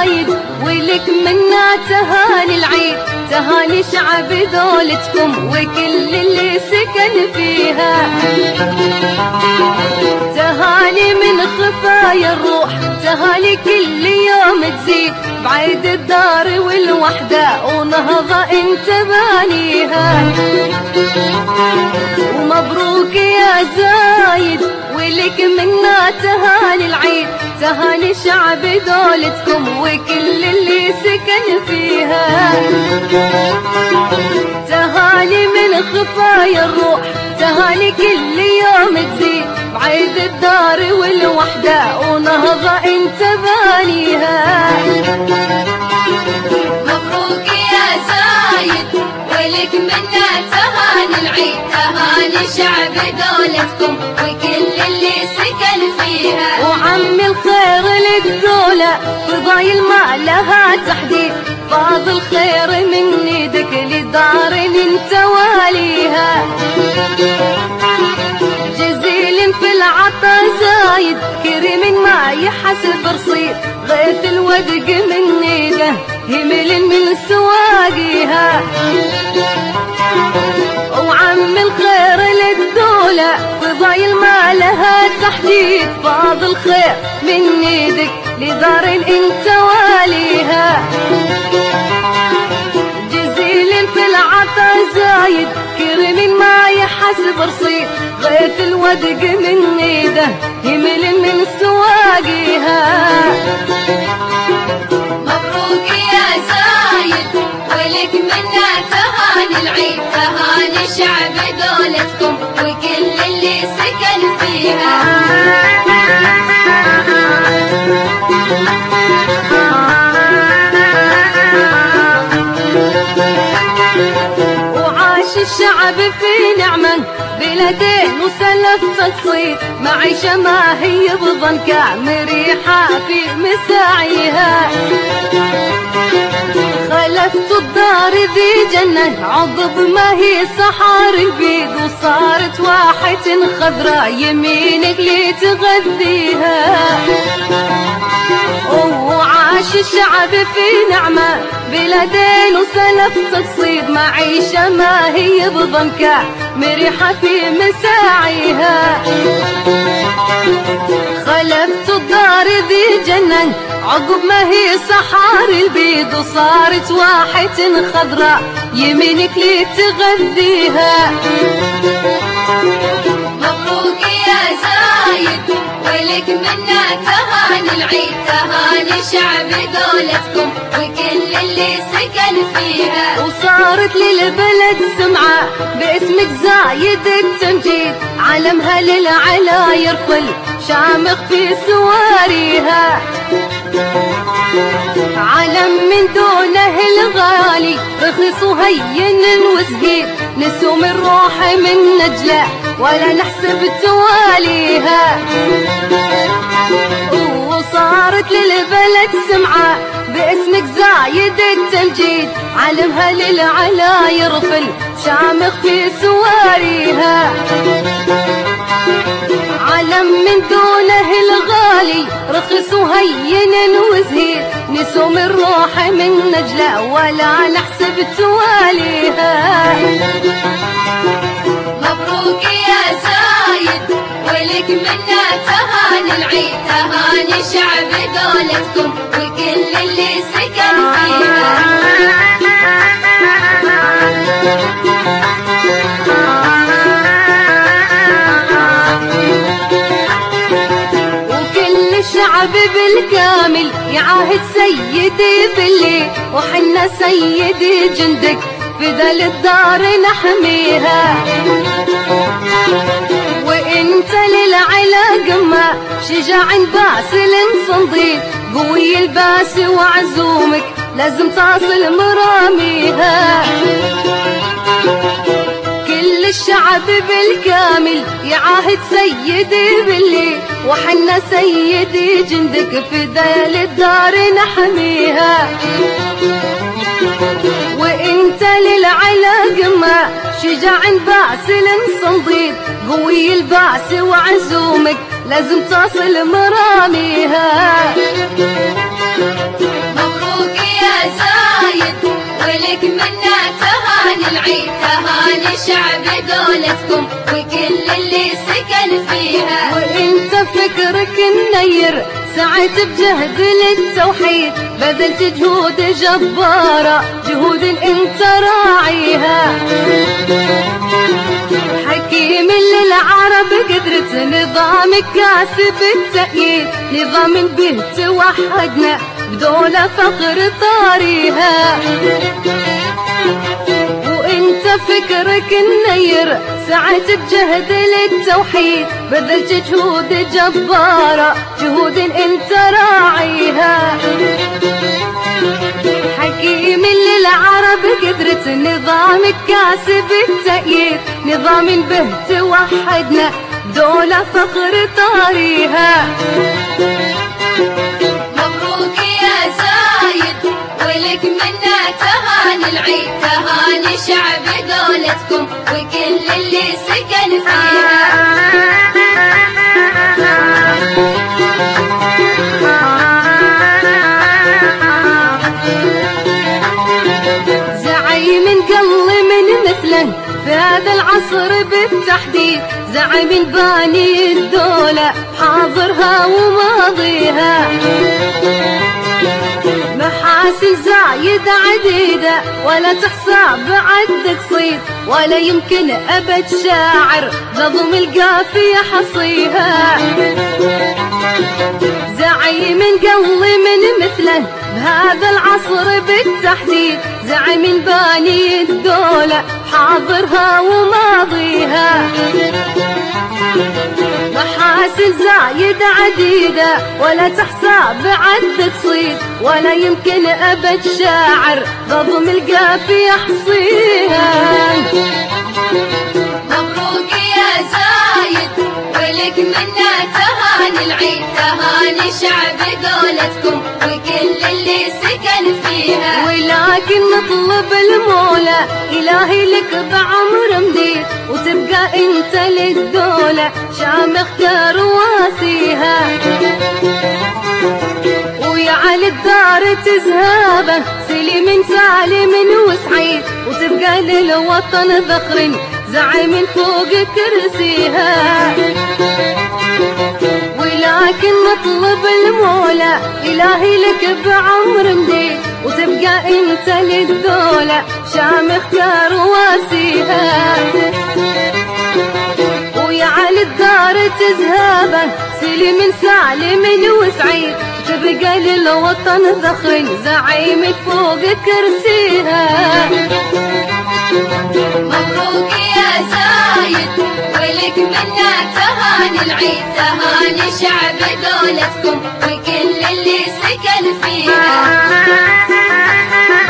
زايد ولك منا تهاني العيد، تهاني شعب دولتكم وكل اللي سكن فيها، تهاني من خفايا الروح، تهاني كل يوم تزيد بعيد الدار والوحدة ونهضة انت بانيها. ومبروك يا زايد ولك منا تهاني العيد، تهاني شعب دولتكم وكل اللي سكن فيها، تهاني من خفايا الروح، تهاني كل يوم تزيد بعيد الدار والوحدة ونهضة انت بانيها. مبروك يا زايد ولك منا تهاني العيد، تهاني شعب دولتكم وكل اللي سكن فيها. وعم الخير للدولة فضايل ما لها تحديد، فاضل خير من يدك لدار انت واليها، جزيل في العطا زايد كريم ما يحسب رصيد، غيث الودق من يده همل من سواقيها. وعم الخير للدولة فضايل ما لها تحديد، فاضل خير من يدك لدار انت واليها، جزيل في العطا زايد كريم ما يحسب رصيد، غيث الودق من يده همل من سواقيها. مبروك يا زايد ولك منا تهاني العيد، تهاني شعب دولتكم وكل اللي سكن فيها. وعاش الشعب في نعمة بلدين وسلف تقصيد، معيشة ما هي بضنكة مريحة في مساعيها، خلفت الدار ذي جنة عضب ما هي سحار البيد، وصارت واحة خضراء يمينك لتغذيها. وعاش الشعب في نعمة بلدين وسلف تقصيد، معيشة ما هي بضنكة مريحة في مساعيها، خلفت الدار ذي جنة عقب ما هي سحار البيض، وصارت واحة خضراء يمينك لتغذيها. مبروك يا زايد ولك منا تهاني العيد، تهاني شعب دولتكم وكل اللي سكن فيها. وصارت للبلد سمعة باسمك زايد التمجيد، علمها للعلا يرفل شامخ في سواريها، علم من دونه الغالي رخيص وهين وسهيل، نسوم الروح من نجلة ولا نحسب تواليها. وصارت للبلد سمعة باسمك زايد التمجيد، علمها للعلا يرفل شامخ في سواريها، علم من دونه الغالي رخيص وهين وزهيد، نسوم الروح من نجلة ولا نحسب تواليها. مبروك يا زايد ولك منا تهاني العيد، تهاني شعب دولتكم وكل اللي سكن فيها. الشعب بالكامل يعاهد سيدي بالليل، وحنا سيدي جندك فدا للدار نحميها، وانت للعلا قمة شجاع باسل صنديد، قوي الباس وعزومك لازم تصل مراميها. كل الشعب بالكامل يعاهد سيدي بالليل، وحنا سيدي جندك فدا للدار نحميها، وانت للعلا قمة شجاع باسل صنديد، قوي الباس وعزومك لازم تصل مراميها. شعب دولتكم وكل اللي سكن فيها. وانت فكرك النير سعيت بجهد للتوحيد، بذلت جهود جبارة جهود انت راعيها. حكيم للعرب قدرت نظامك كاسب التأييد، نظام به توحدنا بدولة فقر طاريها. وانت فكرك النير سعيت بجهد للتوحيد، بذلت جهود جبارة جهود انت راعيها. حكيم للعرب قدرت نظامك كاسب التأييد، نظام به توحدنا دولة فقر طاريها. مبروك يا زايد ولك منا تهاني العيد، تهاني شعب دولتكم وكل اللي سكن فيها. زعيم قل من مثله في هذا العصر بالتحديد، زعيم باني الدولة حاضرها وماضيها. محاسن زايد عديدة ولا تحصى بعد قصيد، ولا يمكن أبد شاعر نظم القافية حصيها. زعيم قل من مثله بهذا العصر بالتحديد، زعيم باني الدولة حاضرها وماضيها. محاسن زايد عديدة ولا تحصى بعد قصيد، ولا يمكن أبد شاعر نظم القافية يحصيها. مبروك يا زايد ولك منا تهاني العيد، تهاني شعب دولتكم وكل اللي سكن فيها. ولكن نطلب المولى إلهي لك بعمر مديد، وتبقى انت للدولة شامخ كرواسيها. ويعلى الدار تزهابه سليم سالم وسعيد، وتبقى للوطن ذخر زعيم فوق كرسيها. ولكن نطلب المولى إلهي لك بعمر مديد، وتبقى انت للدولة شامخ كرواسيها. ويعلى الدار تزهابه سليم سالم وسعيد، تبقى للوطن ذخر زعيم فوق كرسيها. مبروك يا زايد ولك منا تهاني العيد، تهاني شعب دولتكم وكل اللي سكن فيها.